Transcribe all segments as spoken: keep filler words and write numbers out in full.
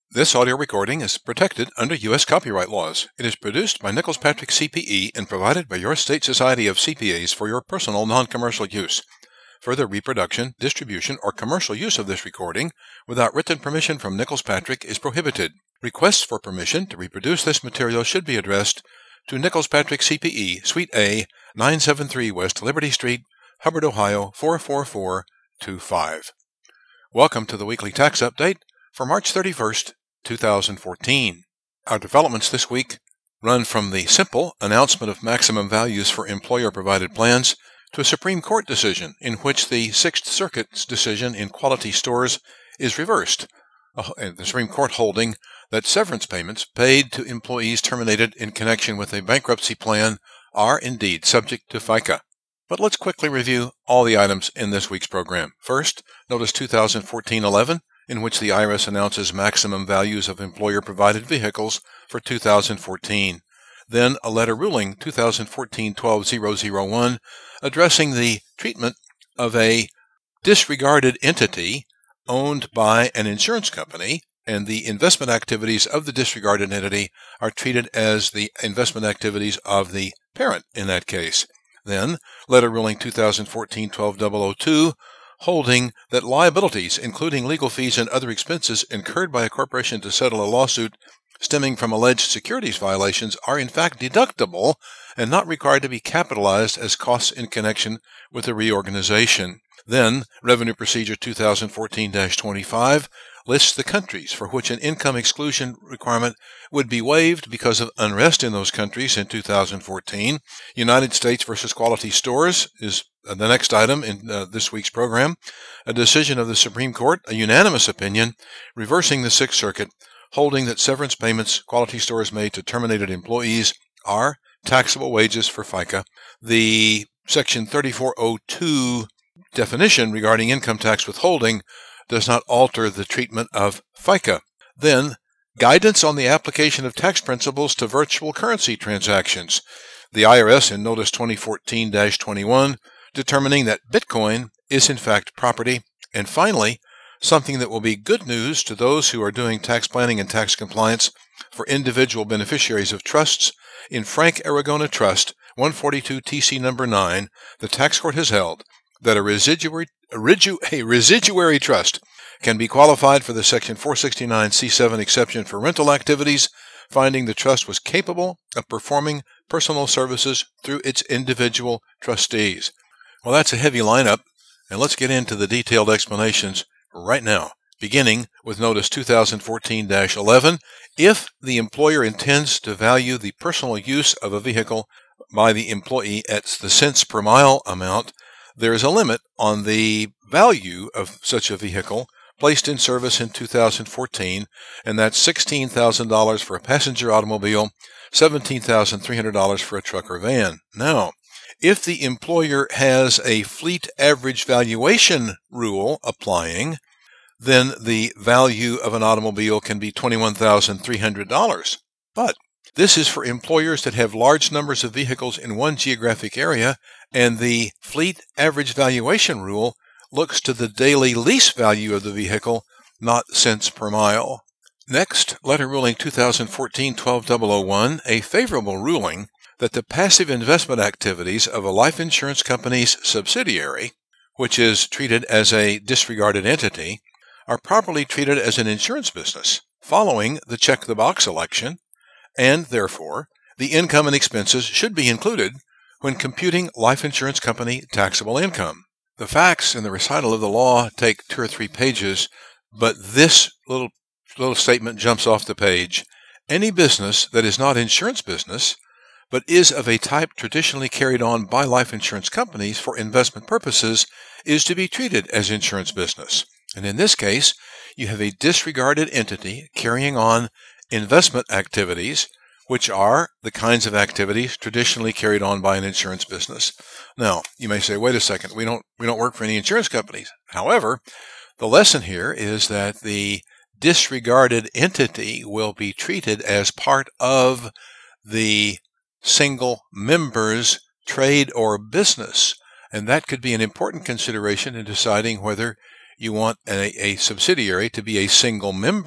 This audio recording is protected under U S copyright laws. It is produced by Nichols Patrick C P E and provided by your state society of C P As for your personal non-commercial use. Further reproduction, distribution, or commercial use of this recording without written permission from Nichols Patrick is prohibited. Requests for permission to reproduce this material should be addressed to Nichols Patrick C P E, Suite A, nine seventy-three West Liberty Street, Hubbard, Ohio four four four two five. Welcome to the weekly tax update for March thirty-first, two thousand fourteen. Our developments this week run from the simple announcement of maximum values for employer-provided plans to a Supreme Court decision in which the Sixth Circuit's decision in Quality Stores is reversed, the Supreme Court holding that severance payments paid to employees terminated in connection with a bankruptcy plan are indeed subject to FICA. But let's quickly review all the items in this week's program. First, Notice two thousand fourteen eleven, in which the I R S announces maximum values of employer-provided vehicles for two thousand fourteen. Then a letter ruling two thousand fourteen twelve thousand one, addressing the treatment of a disregarded entity owned by an insurance company, and the investment activities of the disregarded entity are treated as the investment activities of the parent in that case. Then, letter ruling two thousand fourteen twelve thousand two, holding that liabilities, including legal fees and other expenses incurred by a corporation to settle a lawsuit stemming from alleged securities violations, are in fact deductible and not required to be capitalized as costs in connection with the reorganization. Then, Revenue Procedure two thousand fourteen dash twenty-five lists the countries for which an income exclusion requirement would be waived because of unrest in those countries in two thousand fourteen. United States versus Quality Stores is the next item in uh, this week's program. A decision of the Supreme Court, a unanimous opinion, reversing the Sixth Circuit, holding that severance payments Quality Stores made to terminated employees are taxable wages for FICA. The Section thirty-four oh two definition regarding income tax withholding does not alter the treatment of FICA. Then, guidance on the application of tax principles to virtual currency transactions. The I R S in Notice twenty fourteen dash twenty-one, determining that Bitcoin is in fact property. And finally, something that will be good news to those who are doing tax planning and tax compliance for individual beneficiaries of trusts. In Frank Aragona Trust, one forty-two T C number nine, the tax court has held that a residuary, a, residu, a residuary trust can be qualified for the Section four sixty-nine C seven exception for rental activities, finding the trust was capable of performing personal services through its individual trustees. Well, that's a heavy lineup, and let's get into the detailed explanations right now, beginning with Notice two thousand fourteen dash eleven. If the employer intends to value the personal use of a vehicle by the employee at the cents per mile amount, there is a limit on the value of such a vehicle placed in service in two thousand fourteen, and that's sixteen thousand dollars for a passenger automobile, seventeen thousand three hundred dollars for a truck or van. Now, if the employer has a fleet average valuation rule applying, then the value of an automobile can be twenty-one thousand three hundred dollars. But this is for employers that have large numbers of vehicles in one geographic area, and the fleet average valuation rule looks to the daily lease value of the vehicle, not cents per mile. Next, letter ruling two thousand fourteen twelve thousand one, a favorable ruling that the passive investment activities of a life insurance company's subsidiary, which is treated as a disregarded entity, are properly treated as an insurance business following the check-the-box election, and therefore the income and expenses should be included when computing life insurance company taxable income. The facts in the recital of the law take two or three pages, but this little, little statement jumps off the page. Any business that is not insurance business, but is of a type traditionally carried on by life insurance companies for investment purposes, is to be treated as insurance business. And in this case, you have a disregarded entity carrying on investment activities, which are the kinds of activities traditionally carried on by an insurance business. Now, you may say, wait a second, we don't we don't work for any insurance companies. However, the lesson here is that the disregarded entity will be treated as part of the single member's trade or business, and that could be an important consideration in deciding whether you want a, a subsidiary to be a single member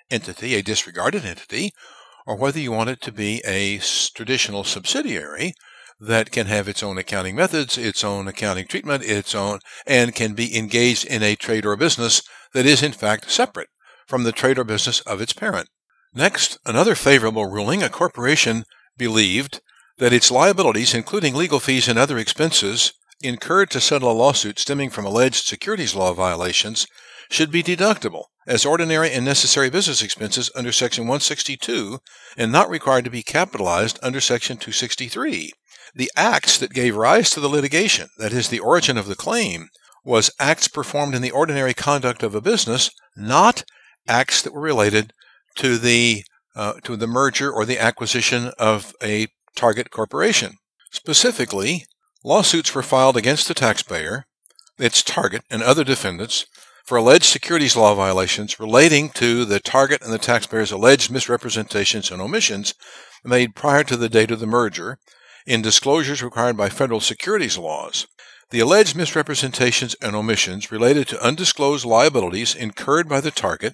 entity, a disregarded entity, or whether you want it to be a traditional subsidiary that can have its own accounting methods, its own accounting treatment, its own, and can be engaged in a trade or business that is in fact separate from the trade or business of its parent. Next, another favorable ruling: a corporation believed that its liabilities, including legal fees and other expenses incurred to settle a lawsuit stemming from alleged securities law violations, should be deductible as ordinary and necessary business expenses under Section one sixty-two and not required to be capitalized under Section two sixty-three. The acts that gave rise to the litigation, that is, the origin of the claim, was acts performed in the ordinary conduct of a business, not acts that were related to the uh, to the merger or the acquisition of a target corporation. Specifically, lawsuits were filed against the taxpayer, its target, and other defendants for alleged securities law violations relating to the target and the taxpayer's alleged misrepresentations and omissions made prior to the date of the merger in disclosures required by federal securities laws. The alleged misrepresentations and omissions related to undisclosed liabilities incurred by the target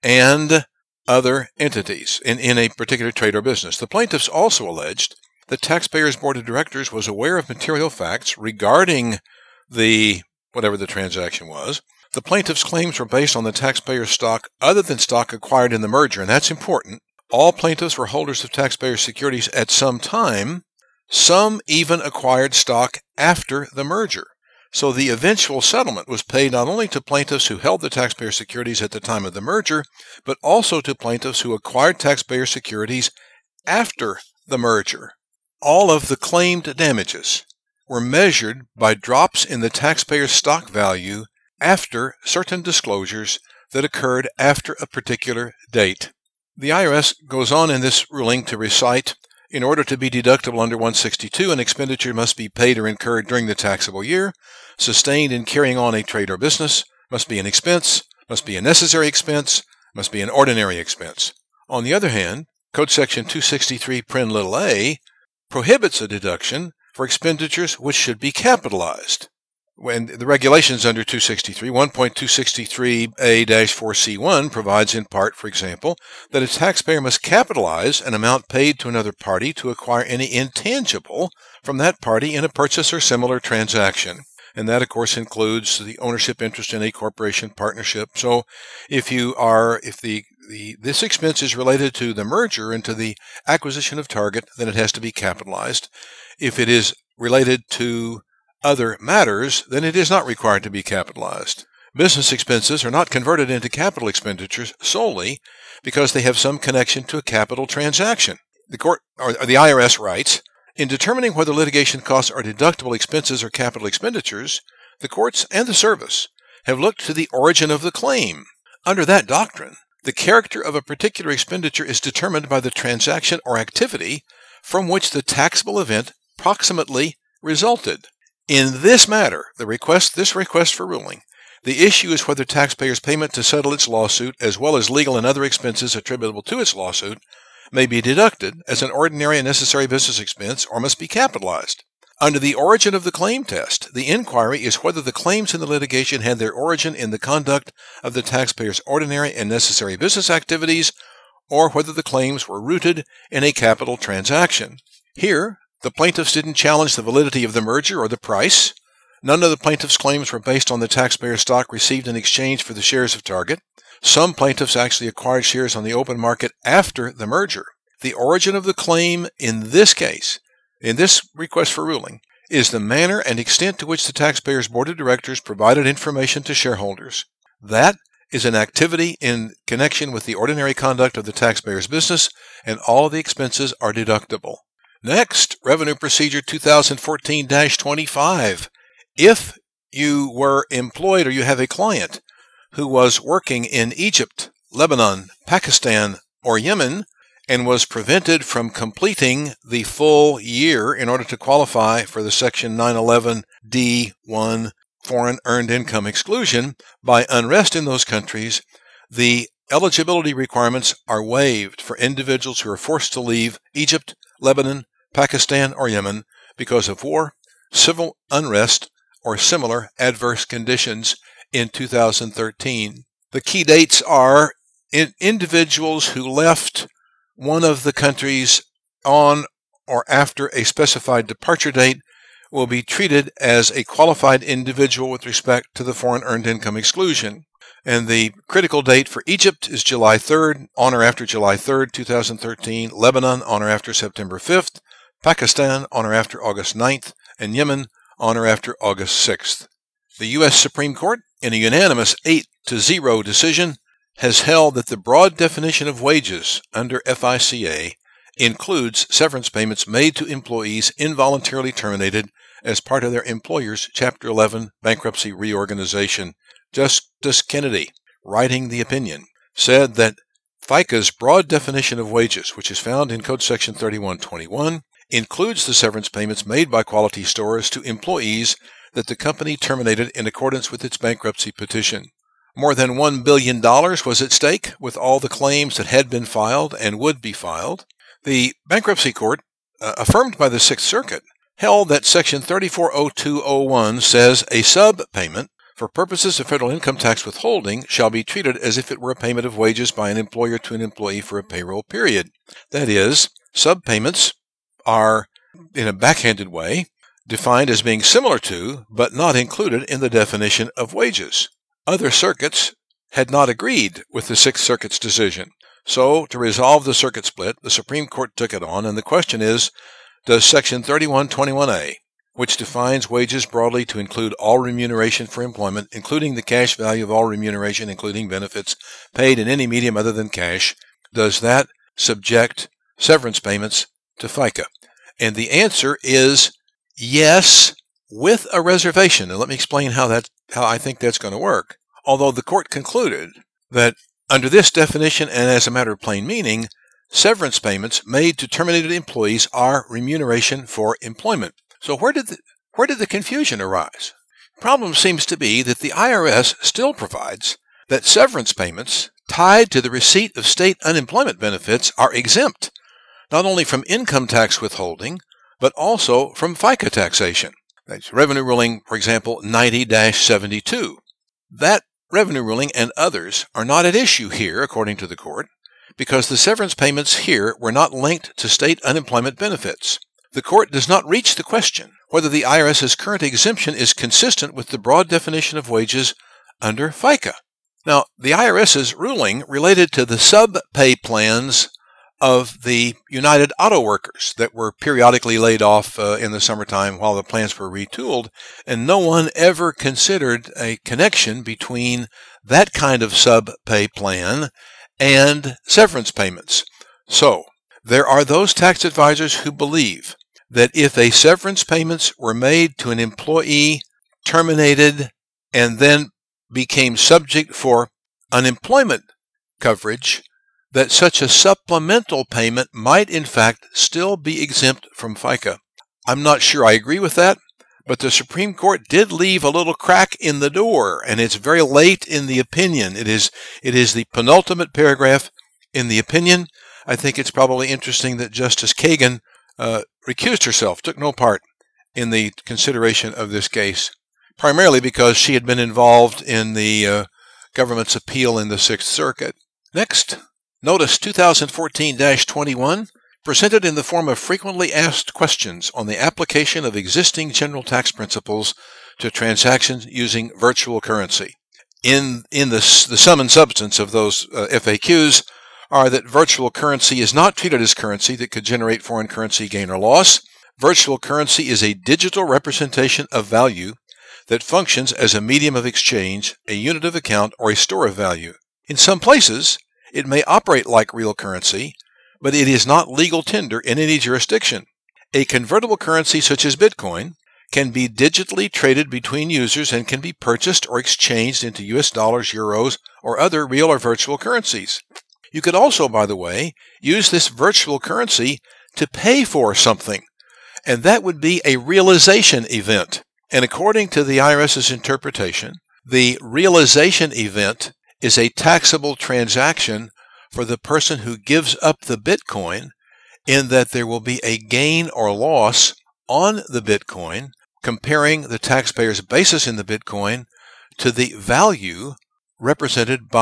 and other entities in, in a particular trade or business. The plaintiffs also alleged the taxpayer's board of directors was aware of material facts regarding the whatever the transaction was. The plaintiff's claims were based on the taxpayer's stock other than stock acquired in the merger, and that's important. All plaintiffs were holders of taxpayer securities at some time. Some even acquired stock after the merger. So the eventual settlement was paid not only to plaintiffs who held the taxpayer securities at the time of the merger, but also to plaintiffs who acquired taxpayer securities after the merger. All of the claimed damages were measured by drops in the taxpayer's stock value after certain disclosures that occurred after a particular date. The I R S goes on in this ruling to recite, in order to be deductible under one sixty-two, an expenditure must be paid or incurred during the taxable year, sustained in carrying on a trade or business, must be an expense, must be a necessary expense, must be an ordinary expense. On the other hand, Code Section two sixty-three, paren little a, prohibits a deduction for expenditures which should be capitalized. When the regulations under two sixty-three, one point two sixty-three A four C one provides in part, for example, that a taxpayer must capitalize an amount paid to another party to acquire any intangible from that party in a purchase or similar transaction. And that, of course, includes the ownership interest in a corporation partnership. So if you are, if the, the this expense is related to the merger and to the acquisition of target, then it has to be capitalized. If it is related to other matters, then it is not required to be capitalized. Business expenses are not converted into capital expenditures solely because they have some connection to a capital transaction. The court, or the I R S writes, in determining whether litigation costs are deductible expenses or capital expenditures, the courts and the service have looked to the origin of the claim. Under that doctrine, the character of a particular expenditure is determined by the transaction or activity from which the taxable event proximately resulted. In this matter, the request, this request for ruling, the issue is whether taxpayers' payment to settle its lawsuit, as well as legal and other expenses attributable to its lawsuit, may be deducted as an ordinary and necessary business expense or must be capitalized. Under the origin of the claim test, the inquiry is whether the claims in the litigation had their origin in the conduct of the taxpayer's ordinary and necessary business activities, or whether the claims were rooted in a capital transaction. Here, the plaintiffs didn't challenge the validity of the merger or the price. None of the plaintiffs' claims were based on the taxpayer's stock received in exchange for the shares of Target. Some plaintiffs actually acquired shares on the open market after the merger. The origin of the claim in this case, in this request for ruling, is the manner and extent to which the taxpayer's board of directors provided information to shareholders. That is an activity in connection with the ordinary conduct of the taxpayer's business, and all the expenses are deductible. Next, Revenue Procedure two thousand fourteen dash twenty-five. If you were employed or you have a client who was working in Egypt, Lebanon, Pakistan, or Yemen and was prevented from completing the full year in order to qualify for the Section nine eleven D one Foreign Earned Income Exclusion by unrest in those countries, the eligibility requirements are waived for individuals who are forced to leave Egypt, Lebanon, Pakistan, or Yemen because of war, civil unrest, or similar adverse conditions in two thousand thirteen. The key dates are in, individuals who left one of the countries on or after a specified departure date will be treated as a qualified individual with respect to the foreign earned income exclusion. And the critical date for Egypt is July third, on or after July third, two thousand thirteen, Lebanon on or after September fifth, Pakistan on or after August ninth, and Yemen on or after August sixth. The U S Supreme Court, in a unanimous eight to zero decision, has held that the broad definition of wages under F I C A includes severance payments made to employees involuntarily terminated as part of their employer's Chapter eleven bankruptcy reorganization. Justice Kennedy, writing the opinion, said that FICA's broad definition of wages, which is found in Code Section thirty-one twenty-one, includes the severance payments made by Quality Stores to employees that the company terminated in accordance with its bankruptcy petition. More than one billion dollars was at stake with all the claims that had been filed and would be filed. The bankruptcy court, uh, affirmed by the Sixth Circuit, held that Section thirty-four oh two oh one says a sub-payment for purposes of federal income tax withholding shall be treated as if it were a payment of wages by an employer to an employee for a payroll period. That is, sub-payments are, in a backhanded way, defined as being similar to, but not included in the definition of wages. Other circuits had not agreed with the Sixth Circuit's decision. So, to resolve the circuit split, the Supreme Court took it on, and the question is, does Section thirty-one twenty-one A, which defines wages broadly to include all remuneration for employment, including the cash value of all remuneration, including benefits, paid in any medium other than cash, does that subject severance payments to FICA? And the answer is yes, with a reservation. And let me explain how that how I think that's going to work. Although the court concluded that under this definition and as a matter of plain meaning, severance payments made to terminated employees are remuneration for employment. So where did the, where did the confusion arise? The problem seems to be that the I R S still provides that severance payments tied to the receipt of state unemployment benefits are exempt, not only from income tax withholding, but also from FICA taxation. That's Revenue Ruling, for example, ninety dash seventy-two. That revenue ruling and others are not at issue here, according to the court, because the severance payments here were not linked to state unemployment benefits. The court does not reach the question whether the I R S's current exemption is consistent with the broad definition of wages under FICA. Now, the I R S's ruling related to the sub-pay plans of the United Auto Workers that were periodically laid off uh, in the summertime while the plans were retooled, and no one ever considered a connection between that kind of sub-pay plan and severance payments. So, there are those tax advisors who believe that if a severance payments were made to an employee terminated and then became subject for unemployment coverage, that such a supplemental payment might in fact still be exempt from FICA. I'm not sure I agree with that, but the Supreme Court did leave a little crack in the door, and it's very late in the opinion. It is, it is the penultimate paragraph in the opinion. I think it's probably interesting that Justice Kagan uh, recused herself, took no part in the consideration of this case, primarily because she had been involved in the uh, government's appeal in the Sixth Circuit. Next, Notice two thousand fourteen dash twenty-one, presented in the form of frequently asked questions on the application of existing general tax principles to transactions using virtual currency. In, in the, the sum and substance of those uh, F A Qs are that virtual currency is not treated as currency that could generate foreign currency gain or loss. Virtual currency is a digital representation of value that functions as a medium of exchange, a unit of account, or a store of value. In some places, it may operate like real currency, but it is not legal tender in any jurisdiction. A convertible currency such as Bitcoin can be digitally traded between users and can be purchased or exchanged into U S dollars, euros, or other real or virtual currencies. You could also, by the way, use this virtual currency to pay for something, and that would be a realization event. And according to the I R S's interpretation, the realization event is a taxable transaction for the person who gives up the Bitcoin, in that there will be a gain or loss on the Bitcoin, comparing the taxpayer's basis in the Bitcoin to the value represented by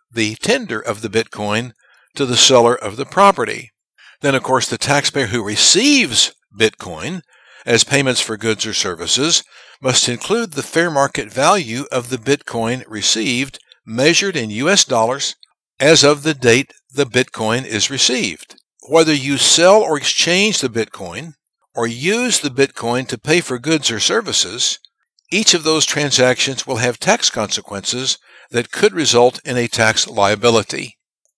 the tender of the Bitcoin to the seller of the property. Then, of course, the taxpayer who receives Bitcoin as payments for goods or services must include the fair market value of the Bitcoin received, measured in U S dollars, as of the date the Bitcoin is received. Whether you sell or exchange the Bitcoin, or use the Bitcoin to pay for goods or services, each of those transactions will have tax consequences that could result in a tax liability.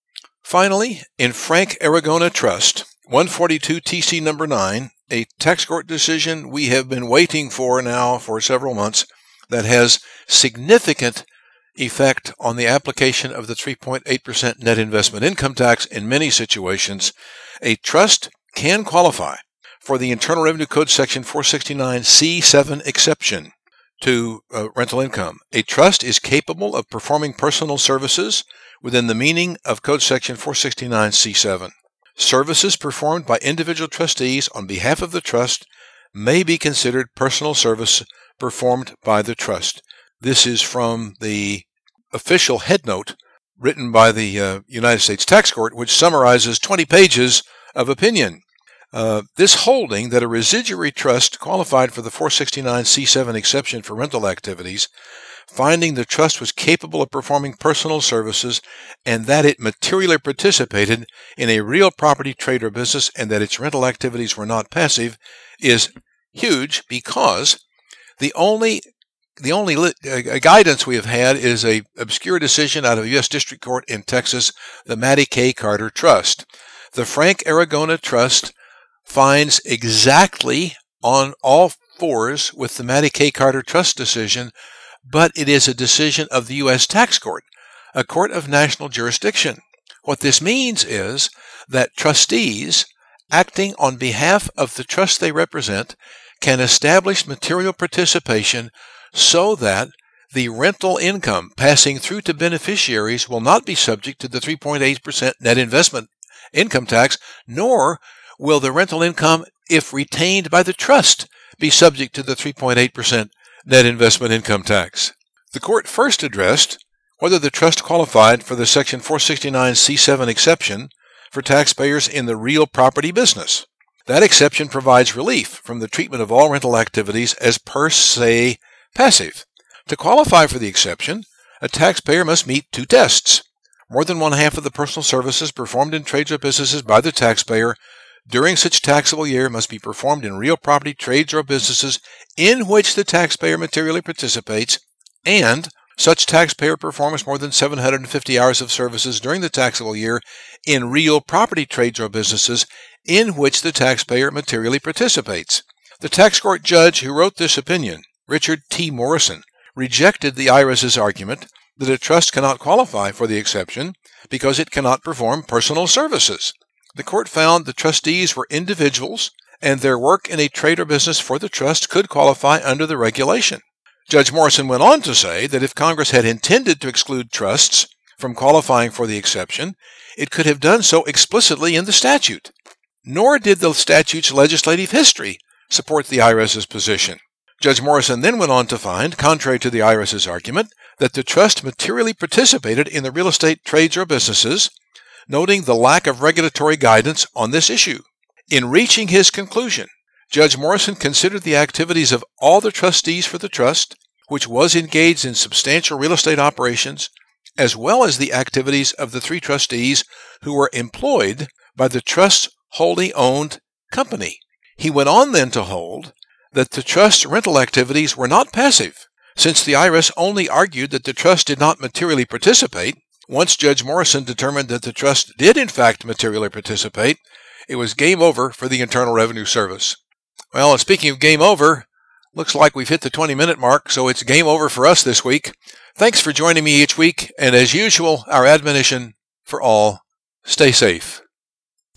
Finally, in Frank Aragona Trust, one forty-two T C number nine, a tax court decision we have been waiting for now for several months that has significant effect on the application of the three point eight percent net investment income tax in many situations, a trust can qualify for the Internal Revenue Code Section four sixty-nine C seven exception to uh, rental income. A trust is capable of performing personal services within the meaning of Code Section four sixty-nine C seven. Services performed by individual trustees on behalf of the trust may be considered personal service performed by the trust. This is from the official headnote written by the uh, United States Tax Court, which summarizes twenty pages of opinion. Uh, this holding that a residuary trust qualified for the four sixty-nine C seven exception for rental activities, finding the trust was capable of performing personal services and that it materially participated in a real property, trade, or business and that its rental activities were not passive, is huge because the only the only li- uh, guidance we have had is a obscure decision out of U S District Court in Texas, the Mattie K. Carter Trust. The Frank Aragona Trust finds exactly on all fours with the Mattie K. Carter Trust decision, but it is a decision of the U S Tax Court, a court of national jurisdiction. What this means is that trustees, acting on behalf of the trust they represent, can establish material participation so that the rental income passing through to beneficiaries will not be subject to the three point eight percent net investment income tax, nor will the rental income, if retained by the trust, be subject to the three point eight percent net investment income tax. The court first addressed whether the trust qualified for the Section four sixty-nine C seven exception for taxpayers in the real property business. That exception provides relief from the treatment of all rental activities as per se passive. To qualify for the exception, a taxpayer must meet two tests. More than one half of the personal services performed in trades or businesses by the taxpayer during such taxable year must be performed in real property, trades, or businesses in which the taxpayer materially participates, and such taxpayer performs more than seven hundred fifty hours of services during the taxable year in real property, trades, or businesses in which the taxpayer materially participates. The tax court judge who wrote this opinion, Richard T. Morrison, rejected the I R S's argument that a trust cannot qualify for the exception because it cannot perform personal services. The court found the trustees were individuals and their work in a trade or business for the trust could qualify under the regulation. Judge Morrison went on to say that if Congress had intended to exclude trusts from qualifying for the exception, it could have done so explicitly in the statute. Nor did the statute's legislative history support the I R S's position. Judge Morrison then went on to find, contrary to the I R S's argument, that the trust materially participated in the real estate trades or businesses, noting the lack of regulatory guidance on this issue. In reaching his conclusion, Judge Morrison considered the activities of all the trustees for the trust, which was engaged in substantial real estate operations, as well as the activities of the three trustees who were employed by the trust's wholly owned company. He went on then to hold that the trust's rental activities were not passive, since the I R S only argued that the trust did not materially participate. Once Judge Morrison determined that the trust did in fact materially participate, it was game over for the Internal Revenue Service. Well, and speaking of game over, looks like we've hit the twenty-minute mark, so it's game over for us this week. Thanks for joining me each week, and as usual, our admonition for all, stay safe.